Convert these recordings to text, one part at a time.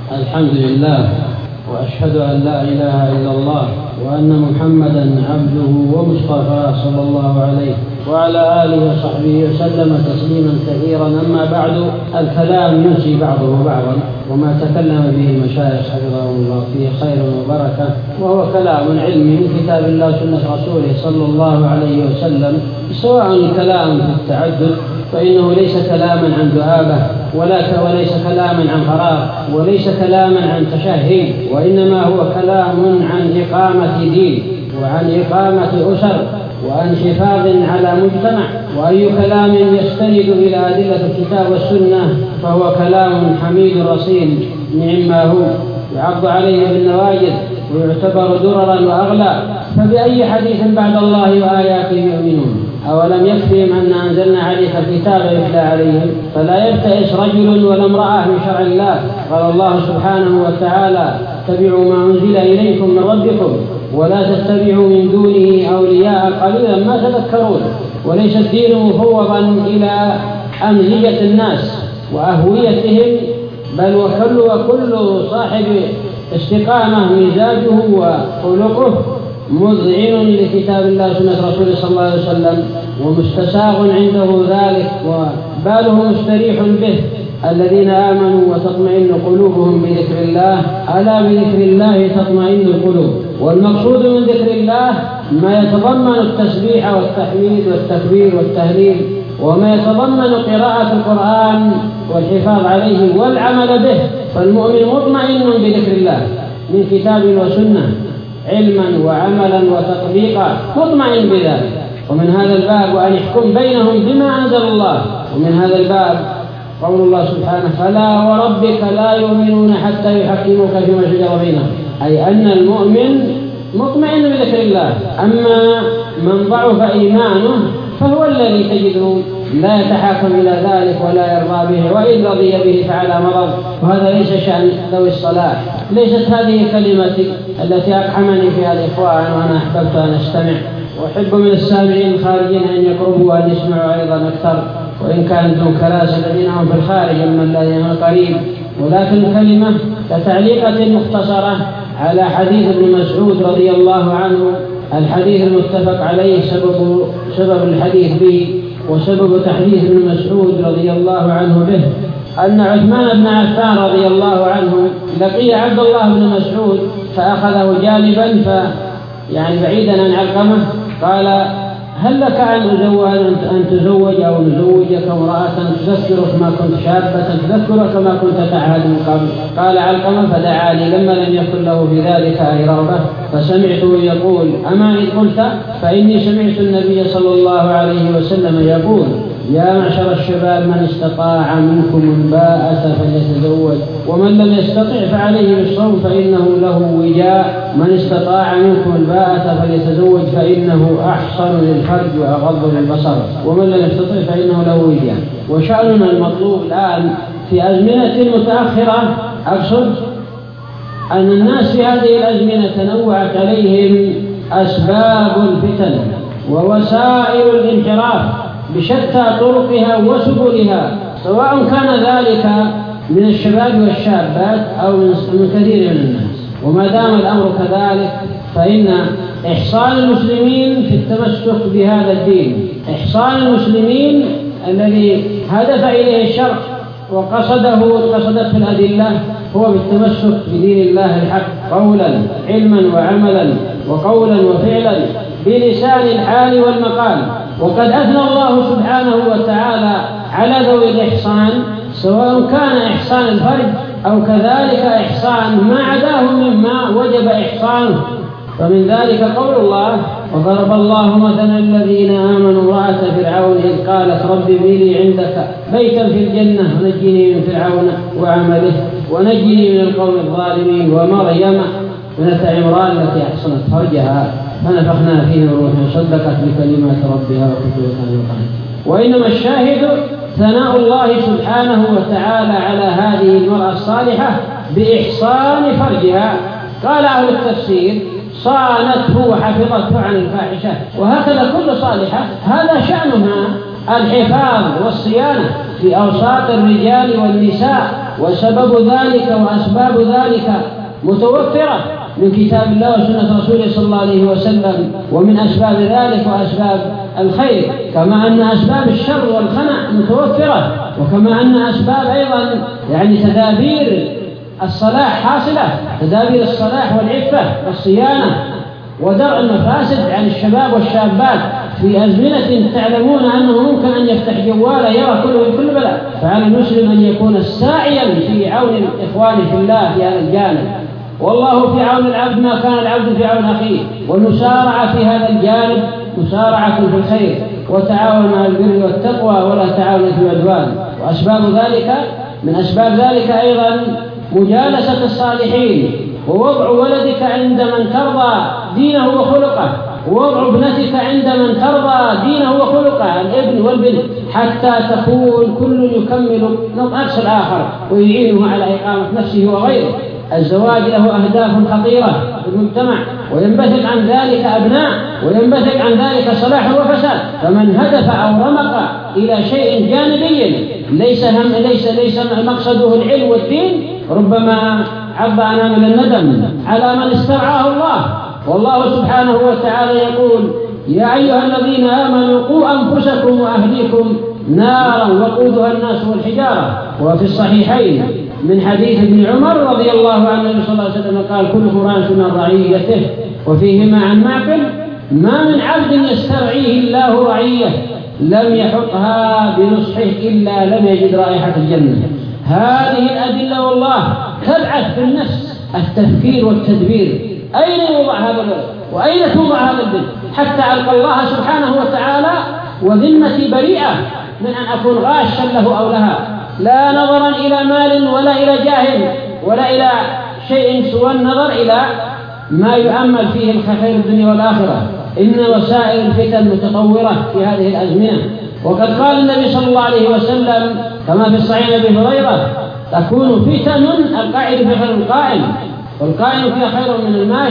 الحمد لله، وأشهد أن لا إله إلا الله وأن محمدا عبده ومصطفاه صلى الله عليه وعلى آله وصحبه وسلم تسليما كثيرا. أما بعد، الكلام ينسي بعضه بعضا، وما تكلم به المشايخ حفظهم الله فيه خير وبركة، وهو كلام علمي من كتاب الله وسنة رسوله صلى الله عليه وسلم، سواء كلام في التعدد فإنه ليس كلاما عن دعابة وليس كلاما عن فراغ وليس كلاما عن تشهي، وإنما هو كلام عن إقامة دين وعن إقامة أسر وعن حفاظ على مجتمع. وأي كلام يستند إلى أدلة الكتاب والسنة فهو كلام حميد رصين نعم ما هو، يعض عليه بالنواجذ ويعتبر دررا وأغلى. فبأي حديث بعد الله وآياته يؤمنون؟ أولم يكفهم أن أنزلنا عليك الكتاب يتلى عليهم؟ فلا يبتئس رجل ولا امرأة من شرع الله. قال الله سبحانه وتعالى: اتبعوا ما أنزل إليكم من ربكم ولا تتبعوا من دونه أولياء قليلا ما تذكرون. وليس الدين مفوضا إلى أمزجة الناس وأهويتهم، بل وكل صاحب استقامة مزاجه وخلقه مذعن لكتاب الله وسنة رسوله صلى الله عليه وسلم، ومستساغ عنده ذلك وباله مستريح به. الذين آمنوا وتطمئن قلوبهم بذكر الله، ألا بذكر الله تطمئن القلوب. والمقصود من ذكر الله ما يتضمن التسبيح والتحميد والتكبير والتهليل، وما يتضمن قراءة القرآن والحفاظ عليه والعمل به. فالمؤمن مطمئن بذكر الله من كتاب وسنة علما وعملا وتطبيقا، مطمئن بذلك. ومن هذا الباب وأن يحكم بينهم بما أنزل الله. ومن هذا الباب قول الله سبحانه: فلا وربك لا يؤمنون حتى يحكموك فيما شجر بينهم، أي أن المؤمن مطمئن بذكر الله. أما من ضعف إيمانه فهو الذي تجده لا يتحاكم إلى ذلك ولا يرضى به، وإن رضي به فعلى مرض. وهذا ليس شأن ذوي الصلاح. ليست هذه كلمتي التي أقحمني فيها الإخوان، وأنا أحببت أن أستمع، وأحب من السامعين الخارجين أن يقربوا وأن يسمعوا أيضا أكثر، وإن كان دون كراسي الذين هم في الخارج أما الذين هم قريب. ولكن كلمة كتعليقة مختصرة على حديث ابن مسعود رضي الله عنه، الحديث المتفق عليه سبب الحديث به وسبب تحديث ابن مسعود رضي الله عنه به أن عثمان بن عفان رضي الله عنه لقي عبد الله بن مسعود فأخذه جانبا يعني بعيدا عن علقمة، قال: هل لك أن تزوج أو نزوجك امرأة تذكرك ما كنت شابة، تذكرك ما كنت تعهد من قبل؟ قال علقمة: فدعاني لما لم يكن له في ذلك أي رغبة، فسمعته يقول: أما إن قلت فإني سمعت النبي صلى الله عليه وسلم يقول: يا معشر الشباب من استطاع منكم الباءة فليتزوج، ومن لم يستطع فعليه بالصوم فإنه له وجاء، من استطاع منكم الباءة فليتزوج فإنه أحصن للفرج وأغض للبصر، ومن لم يستطع فإنه له وجاء. وشأننا المطلوب الآن في أزمنة متأخرة، أقصد أن الناس في هذه الأزمنة تنوعت عليهم أسباب الفتن ووسائل الانحراف بشتى طرقها وسبلها، سواء كان ذلك من الشباب والشابات أو من كثير من الناس. وما دام الأمر كذلك فإن إحصان المسلمين في التمسك بهذا الدين، إحصان المسلمين الذي هدف إليه الشرع وقصدته الأدلة، هو بالتمسك بدين الله الحق قولا علما وعملا وقولا وفعلا بلسان الحال والمقال. وقد أثنى الله سبحانه وتعالى على ذوي الإحصان، سواء كان إحسان الفرج أو كذلك إحسان ما عداه مما وجب إحسانه. فمن ذلك قول الله: وضرب الله مثلا الذين آمنوا امرأة فرعون إذ قالت رب ابن لي عندك بيتا في الجنة ونجني من فرعون وعمله ونجني من القوم الظالمين، ومريم ابنة عمران التي أحصنت فرجها فنفخنا فيه من روحنا صدقت بكلمات ربها وكتبها يقين. وإنما الشاهد ثناء الله سبحانه وتعالى على هذه المرأة الصالحة بإحصان فرجها. قال أهل التفسير: صانته وحفظته عن الفاحشة. وهكذا كل صالحة هذا شأنها الحفاظ والصيانة في أوساط الرجال والنساء وسبب ذلك وأسباب ذلك متوفرة من كتاب الله وسنة رسوله صلى الله عليه وسلم، ومن أسباب ذلك وأسباب الخير، كما أن أسباب الشر والخنع متوفرة، وكما أن أسباب أيضا تدابير الصلاح حاصلة، تدابير الصلاح والعفة والصيانة ودرء المفاسد عن الشباب والشابات في أزمنة تعلمون أنه ممكن أن يفتح جواله يرى كل بلاء. فعلى المسلم أن يكون ساعيا في عون الإخوان في الله في هذا الجانب، والله في عون العبد ما كان العبد في عون أخيه، والمسارعة في هذا الجانب مسارعة في الخير، وتعاون على البر والتقوى ولا تعاون في العدوان. وأسباب ذلك من أسباب ذلك أيضا مجالسة الصالحين، ووضع ولدك عند من ترضى دينه وخلقه، ووضع ابنتك عند من ترضى دينه وخلقه، الابن والبنت، حتى تكون كل يكمل نقص الآخر ويعينه على إقامة نفسه وغيره. الزواج له أهداف خطيرة في المجتمع، وينبثق عن ذلك أبناء، وينبثق عن ذلك صلاح وفساد. فمن هدف أو رمق إلى شيء جانبي ليس مقصده العلم والدين ربما عض أنامل الندم على من استرعاه الله. والله سبحانه وتعالى يقول: يا أيها الذين آمنوا قوا أنفسكم وأهليكم نارا وقودها الناس والحجارة. وفي الصحيحين من حديث ابن عمر رضي الله عنه صلى الله عليه وسلم قال: كل راع من رعيته. وفيهما عن معقل: ما من عبد يسترعيه الله رعية لم يحطها بنصحه إلا لم يجد رائحة الجنة. هذه الأدلة والله تبعث في النفس التفكير والتدبير، أين يوضع هذا الولد وأين توضع هذا البنت، حتى ألقى الله سبحانه وتعالى وذمتي بريئة من أن أكون غاشا له أو لها، لا نظرا إلى مال ولا إلى جاه ولا إلى شيء سوى النظر إلى ما يؤمل فيه الخير الدنيا والآخرة. إن وسائل الفتن متطورة في هذه الأزمنة، وقد قال النبي صلى الله عليه وسلم كما في الصحيح أبي هريرة: تكون فتن القاعد في خير القائم، والقائم فيها خير من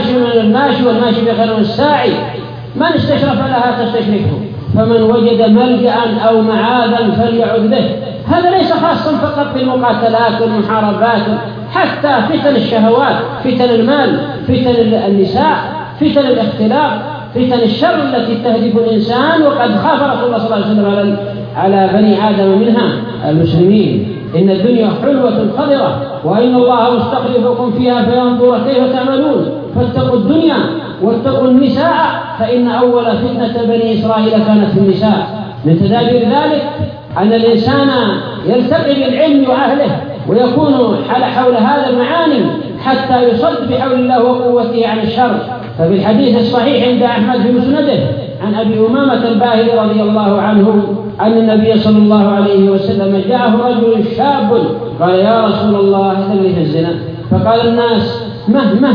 الماشي والماشي فيها خير من الساعي، من استشرف لها تستشرفه، فمن وجد ملجأ أو معاذا فليعذ به. هذا ليس خاصا فقط بالمقاتلات والمحاربات، حتى فتن الشهوات، فتن المال، فتن النساء، فتن الاختلاط، فتن الشر التي تهدف الإنسان، وقد خاف رسول الله صلى الله عليه وسلم على بني آدم منها المسلمين. إن الدنيا حلوة خضرة، وإن الله مستخلفكم فيها فينظر كيف تعملون، فاتقوا الدنيا واتقوا النساء فإن أول فتنة بني إسرائيل كانت في النساء. من تدابير ذلك أن الإنسان يلتقي بالعلم وأهله ويكون حول هذا المعاني حتى يصد بحول الله وقوته عن الشر. ففي الحديث الصحيح عند أحمد في مسنده عن أبي أمامة الباهلي رضي الله عنه أن النبي صلى الله عليه وسلم جاءه رجل شاب قال: يا رسول الله هل لي في الزنا؟ فقال الناس: مهما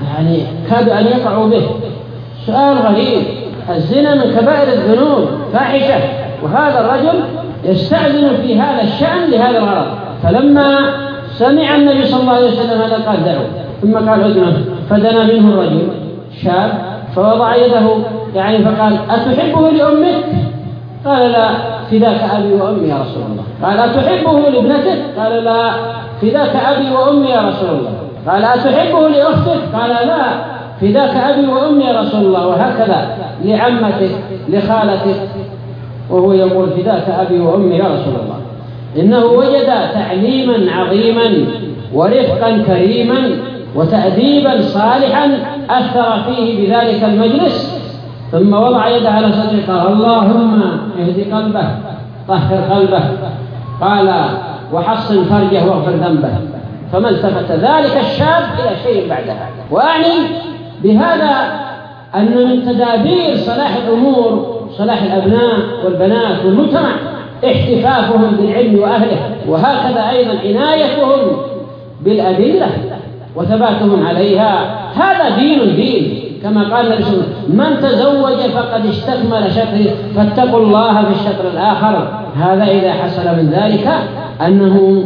كادوا أن يقعوا به. سؤال غريب، الزنا من كبائر الذنوب فاحشة، وهذا الرجل يستأذن في هذا الشأن لهذا الغرض. فلما سمع النبي صلى الله عليه وسلم هذا قال: دعوه. ثم قال: ادنه. فدنا منه الرجل شاب فوضع يده فقال: أتحبه لأمك؟ قال: لا، فداك أبي وأمي يا رسول الله. قال: أتحبه لابنتك؟ قال: لا، فداك أبي وأمي يا رسول الله. قال: أتحبه لأختك؟ قال: لا، فداك أبي وأمي يا رسول الله. وهكذا لعمتك لخالتك، وهو يقول: فداك أبي وأمي يا رسول الله. إنه وجد تعليما عظيما ورفقا كريما وتأديبا صالحا أثر فيه بذلك المجلس. ثم وضع يده على صدره قال: اللهم اهد قلبه، طهر قلبه، قال: وحصن فرجه واغفر ذنبه. فما التفت ذلك الشاب إلى شيء بعدها. وأعني بهذا أن من تدابير صلاح الأمور صلاح الأبناء والبنات والمجتمع احتفافهم بالعلم وأهله، وهكذا أيضا عنايتهم بالأدلة وثباتهم عليها. هذا دين كما قال النبي صلى الله عليه وسلم: من تزوج فقد استكمل شطره فاتقوا الله في الشطر الآخر. هذا إذا حصل من ذلك أنه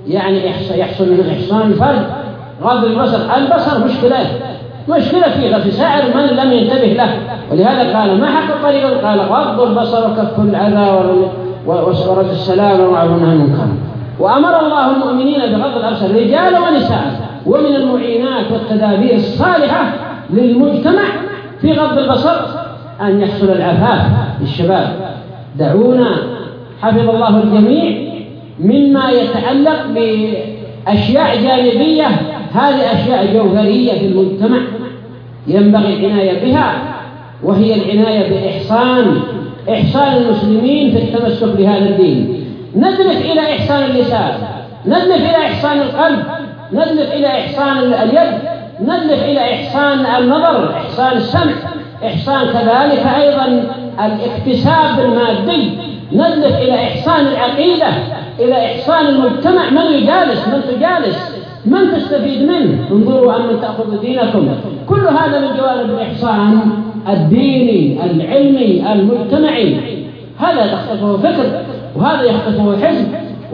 يحصل من إحصان الفرج، غض البصر. البصر مشكلة في سائر من لم ينتبه له، ولهذا قال: ما حق الطريق؟ قال: غض البصر وكف الأذى ورد السلام ومعروف والنهي عن المنكر. وأمر الله المؤمنين بغض الأبصار رجال ونساء. ومن المعينات والتدابير الصالحة للمجتمع في غض البصر أن يحصل العفاف للشباب. دعونا حفظ الله الجميع مما يتعلق بأشياء جانبية، هذه أشياء جوهرية في المجتمع ينبغي العناية بها، وهي العناية بإحسان المسلمين في التمسك بهذا الدين. ندلف إلى إحسان اللسان، ندلف إلى إحسان القلب، ندلف إلى إحسان اليد، ندلف إلى إحسان النظر، إحسان السمع، إحسان كذلك أيضا الاكتساب المادي، ندلف إلى إحسان العقيدة، إلى إحسان المجتمع، من يجالس، من تجالس، من تستفيد منه، انظروا أمن تأخذ دينكم. كل هذا من جوانب الإحسان الديني العلمي المجتمعي. هذا تخطفه فكر، وهذا يخطفه حزب،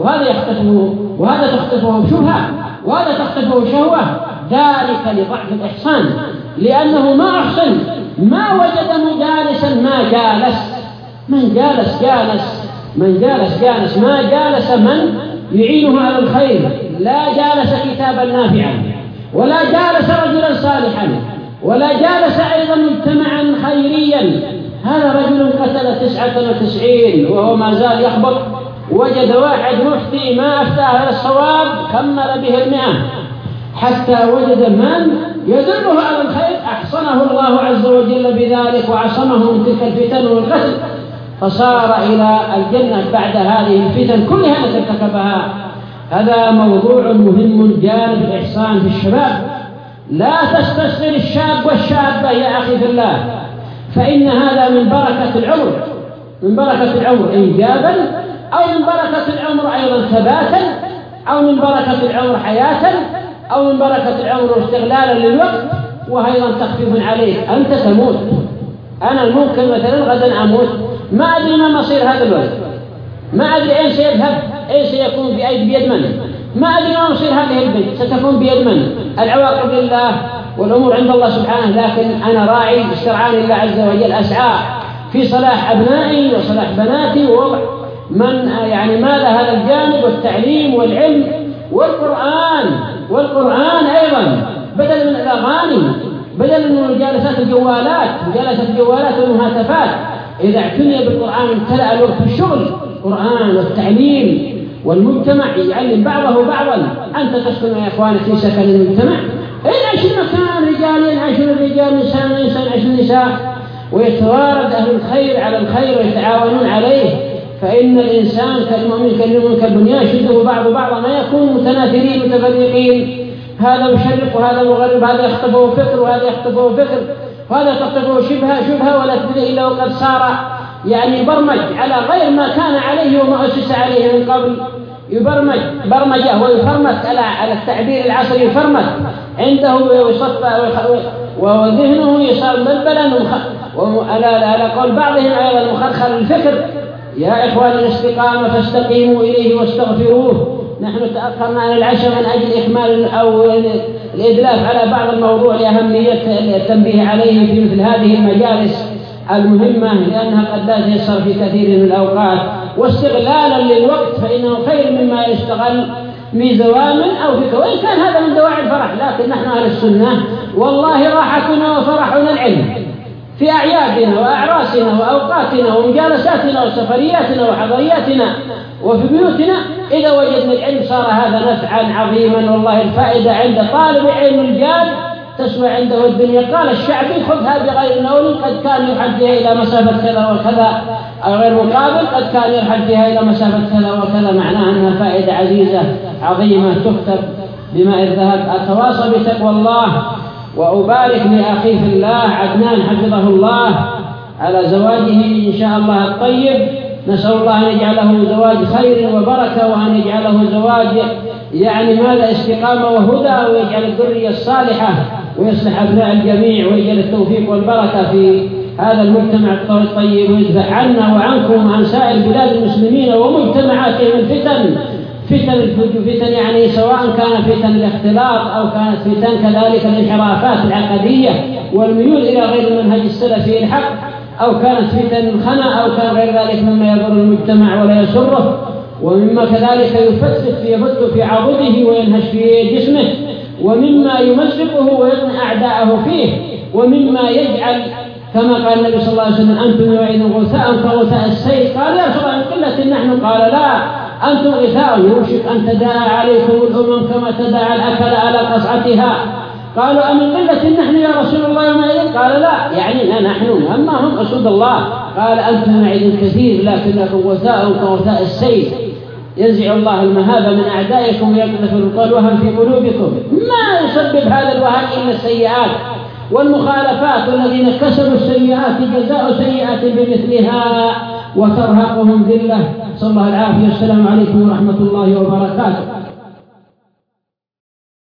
وهذا تخطفه شبهة، وهذا تخطفه شهوة. ذلك لضعف الإحسان، لأنه ما أحسن، ما وجد مجالسا ما جالس، من جالس جالس، من جالس جالس، ما جالس من يعينه على الخير، لا جالس كتابا نافعا، ولا جالس رجلا صالحا، ولا جالس أيضا مجتمعا خيريا. هذا رجل قتل 99 وهو ما زال يخبط، وجد واحد مفتي ما أفتاه على الصواب كمل به 100، حتى وجد من يدله على الخير أحصنه الله عز وجل بذلك وعصمه من تلك الفتن والقتل، فصار إلى الجنة بعد هذه الفتن كلها التي ارتكبها. هذا موضوع مهم جانب الإحسان في الشباب. لا تستصغر الشاب والشابة يا أخي في الله، فإن هذا من بركة العمر، من بركة العمر إنجابا، أو من بركة العمر أيضا ثباتا، أو من بركة العمر حياة، أو من بركة العمر استغلالا للوقت، وأيضا تخفيف عليك. أنت تموت، أنا ممكن مثلا غدا أموت، ما أدري ما مصير هذا الولد، ما أدري أين سيذهب، أين سيكون بيد من، ما أدري ما مصير هذه البنت ستكون بيد من. العواقب لله والأمور عند الله سبحانه، لكن أنا راعي استرعاني الله عز وجل، أسعى في صلاح أبنائي وصلاح بناتي ووضع من يعني ماذا هذا الجانب والتعليم والعلم والقرآن أيضا، بدل من الأغاني، بدل من مجالسات الجوالات والمهاتفات. إذا اعتني بالقرآن امتلأ الوقت بالشغل، القرآن والتعليم، والمجتمع يعلم بعضه بعضا. أنت تسكن يا إخواني في سكن المجتمع، ينعش المكان رجال، ينعش الرجال، نساء ينعش النساء، ويتوارد أهل الخير على الخير ويتعاونون عليه. فإن الإنسان كالمؤمن كالبنيان يشده بعض بعضا، ما يكون متناثرين متفرقين، هذا مشرق وهذا مغرب، هذا يخطفه فكر وهذا يخطفه فكر، وهذا تخطفه شبهة ولا تدري إلا وقد صار يعني يبرمج على غير ما كان عليه وما أسس عليه من قبل. يبرمج برمجة ويفرمت على التعبير العصري، يفرمت عنده ويصفى وذهنه يصار مبلبلا على قول بعضهم أيضا مخلخل الفكر. يا إخوان الاستقامة فاستقيموا إليه واستغفروه. نحن تأخرنا عن العشاء من أجل إكمال أو الإدلاف على بعض الموضوع لأهمية التنبيه عليه في مثل هذه المجالس المهمة، لأنها قد لا تيسر في كثير من الأوقات، واستغلالا للوقت فإنه خير مما يستغل بزوام أو فكرة، وإن كان هذا من دواعي الفرح. لكن نحن أهل السنة والله راحتنا وفرحنا العلم في أعيادنا وأعراسنا وأوقاتنا ومجالساتنا وسفرياتنا وحضرياتنا وفي بيوتنا. إذا وجدنا العلم صار هذا نفعا عظيما، والله الفائدة عند طالب علم الجاد تسوى عنده الدنيا. قال الشعبي خذها بغير نول، قد كان يرحل فيها إلى مسافة كذا وكذا، أو غير مقابل قد كان يرحل فيها إلى مسافة كذا وكذا. معناها أنها فائدة عزيزة عظيمة تكتب بما الذهب. أتواصى بتقوى الله، وأبارك لأخي في الله عدنان حفظه الله على زواجه إن شاء الله الطيب. نسأل الله أن يجعله زواج خير وبركة، وأن يجعله زواج يعني ماذا استقامة وهدى، ويجعل الذرية الصالحة، ويصلح أبناء الجميع، ويجعل التوفيق والبركة في هذا المجتمع الطيب، ويدفع عنا وعنكم وعن سائر بلاد المسلمين ومجتمعاتهم فتن يعني سواء كان فتن الاختلاط أو كانت فتن كذلك الانحرافات العقدية والميول إلى غير المنهج السلفي الحق، أو كانت فتن الخنا، أو كان غير ذلك مما يضر المجتمع ولا يسره. ومما كذلك يفت في عضده وينهش في جسمه، ومما يمزقه ويطمع أعداءه فيه، ومما يجعل كما قال النبي صلى الله عليه وسلم أنتم يومئذ غثاء كغثاء السيل. قال يا رسول الله من قلة نحن؟ قال لا، أنتم غثاء يوشك أن تداعى عليكم الأمم كما تداعى الأكل على قصعتها. قالوا أمن قلة نحن يا رسول الله يومئذ؟ قال لا، يعني نحن، أما هم أسود الله. قال أنتم يومئذ كثير لكنكم غثاء كغثاء السيل، ينزع الله المهابة من أعدائكم ويقذف الوهن في قلوبكم. ما يسبب هذا الوهن إلا السيئات والمخالفات، والذين كسبوا السيئات جزاء سيئات بمثلها وترهقهم ذلة. صلى الله العافية. السلام عليكم ورحمة الله وبركاته.